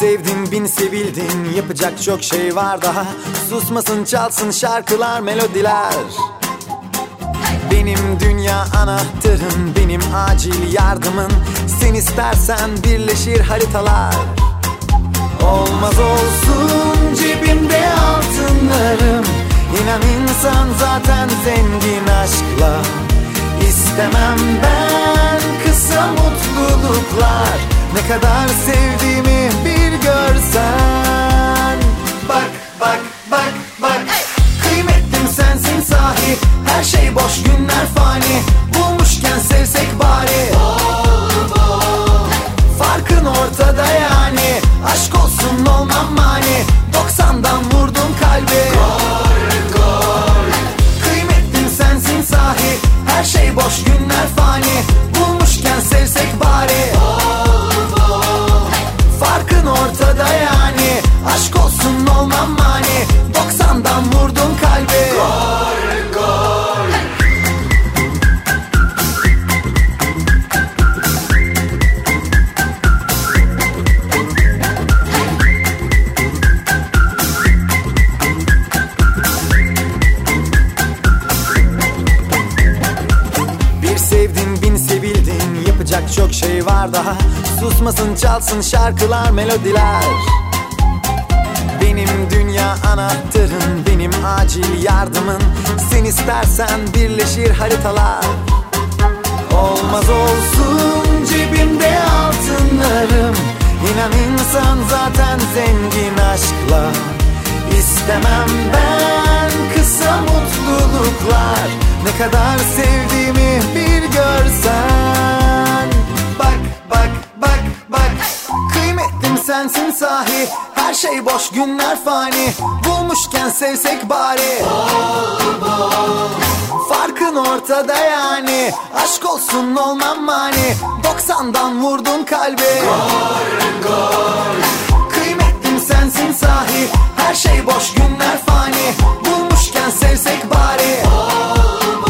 sevdin bin sevildin, yapacak çok şey var daha. Susmasın çalsın şarkılar melodiler. Benim dünya anahtarım, benim acil yardımın. Sen istersen birleşir haritalar. Olmaz olsun cebimde altınlarım. İnan insan zaten zengin aşkla. İstemem ben kısa mutluluklar. Ne kadar sevdiğimi bir görsen. Bak bak bak bak, kıymetlim sensin sahi. Her şey boş, günler fani. Bulmuşken sevsek bari. Farkın ortada yani. Aşk olsun olmam mani. 90'dan vurdum kalbi. Gol gol. Kıymetlim sensin sahi. Her şey boş, günler fani. Bulmuşken sevsek bari. Farkın ortada yani. Aşk olsun olmam mani. 90'dan vurdum kalbi. Gol gol. Bir sevdin bin sevildin, yapacak çok şey var daha. Susmasın çalsın şarkılar melodiler. Benim dünya anahtarım, benim acil yardımın. Sen istersen birleşir haritalar. Olmaz olsun cebimde altınlarım. İnan insan zaten zengin aşkla. İstemem ben kısa mutluluklar. Ne kadar sevdiğimi bir görsen. Bak bak bak bak, kıymetlim sensin sahi. Her şey boş, günler fani. Bulmuşken sevsek bari. Farkın ortada yani. Aşk olsun olmam mani. 90'dan vurdum kalbi. Gol gol. Kıymetlim sensin sahi. Her şey boş, günler fani. Bulmuşken sevsek bari.